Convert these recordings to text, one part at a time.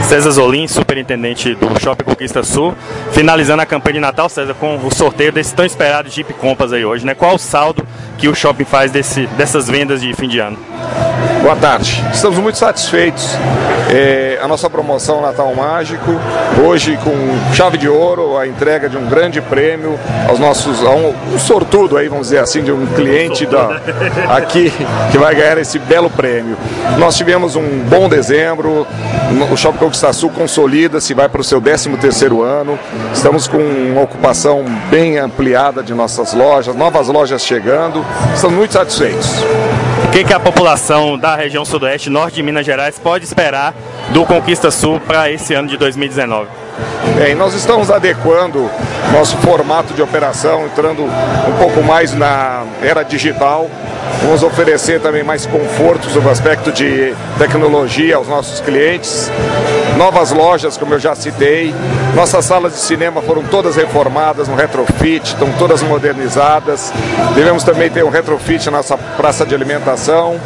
César Zolim, superintendente do Shopping Conquista Sul, finalizando a campanha de Natal, César, com o sorteio desse tão esperado Jeep Compass aí hoje, né? Qual o saldo que o shopping faz dessas vendas de fim de ano? Boa tarde, estamos muito satisfeitos. A nossa promoção Natal Mágico, hoje com chave de ouro, a entrega de um grande prêmio aos nossos, um sortudo aí, vamos dizer assim, de um cliente aqui que vai ganhar esse belo prêmio. Nós tivemos um bom dezembro, o Shopping Conquista Sul consolida-se, vai para o seu 13º ano, estamos com uma ocupação bem ampliada de nossas lojas, novas lojas chegando, estamos muito satisfeitos. O que a população da região sudoeste, norte de Minas Gerais, pode esperar do Conquista Sul para esse ano de 2019? Bem, nós estamos adequando nosso formato de operação, entrando um pouco mais na era digital. Vamos oferecer também mais conforto sobre o aspecto de tecnologia aos nossos clientes. Novas lojas, como eu já citei. Nossas salas de cinema foram todas reformadas no retrofit, estão todas modernizadas. Devemos também ter um retrofit na nossa praça de alimentação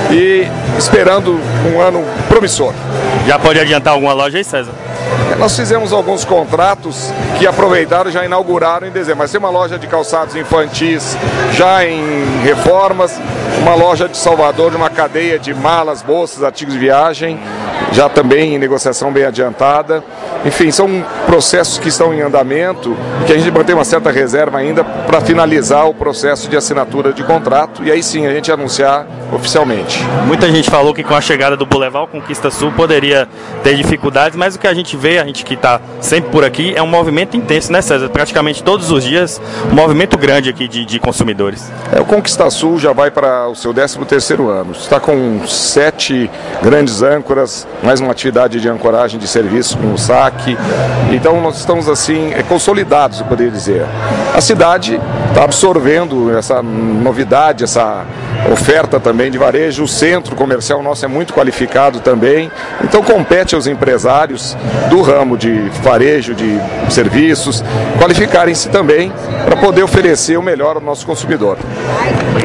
e esperando um ano promissor. Já pode adiantar alguma loja aí, César? Nós fizemos alguns contratos que aproveitaram e já inauguraram em dezembro. Mas tem uma loja de calçados infantis já em reformas, uma loja de Salvador, de uma cadeia de malas, bolsas, artigos de viagem, já também em negociação bem adiantada. Enfim, são processos que estão em andamento e que a gente mantém uma certa reserva ainda para finalizar o processo de assinatura de contrato e aí sim a gente anunciar oficialmente. Muita gente falou que com a chegada do Boulevard Conquista Sul poderia ter dificuldades, mas o que a gente vê, a gente que está sempre por aqui, é um movimento intenso, né, César? Praticamente todos os dias, um movimento grande aqui de consumidores. O Conquista Sul já vai para o seu 13º ano. Está com 7 grandes âncoras, mais uma atividade de ancoragem de serviço com o SAC. Então nós estamos assim consolidados, eu poderia dizer. A cidade está absorvendo essa novidade, essa oferta também de varejo. O centro comercial nosso é muito qualificado também. Então compete aos empresários do ramo de varejo, de serviços, qualificarem-se também para poder oferecer o melhor ao nosso consumidor.